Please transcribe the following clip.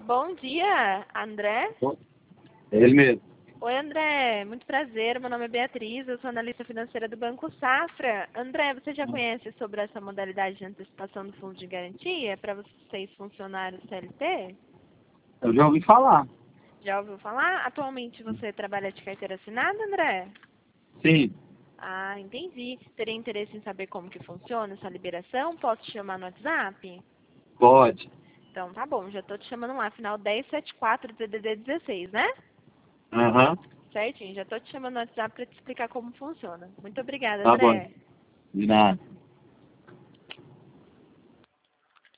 Bom dia, André. É ele mesmo. Oi, André. Muito prazer. Meu nome é Beatriz, eu sou analista financeira do Banco Safra. André, você já conhece sobre essa modalidade de antecipação do fundo de garantia para vocês funcionários CLT? Eu já ouvi falar. Já ouviu falar? Atualmente você trabalha de carteira assinada, André? Sim, Ah, entendi. Teria interesse em saber como que funciona essa liberação? Posso te chamar no WhatsApp? pode. Então tá bom, já tô te chamando lá, final 1074 DDD 16, né? Aham, Certinho, já tô te chamando no WhatsApp para te explicar como funciona. Muito obrigada, tá bom. André. De nada.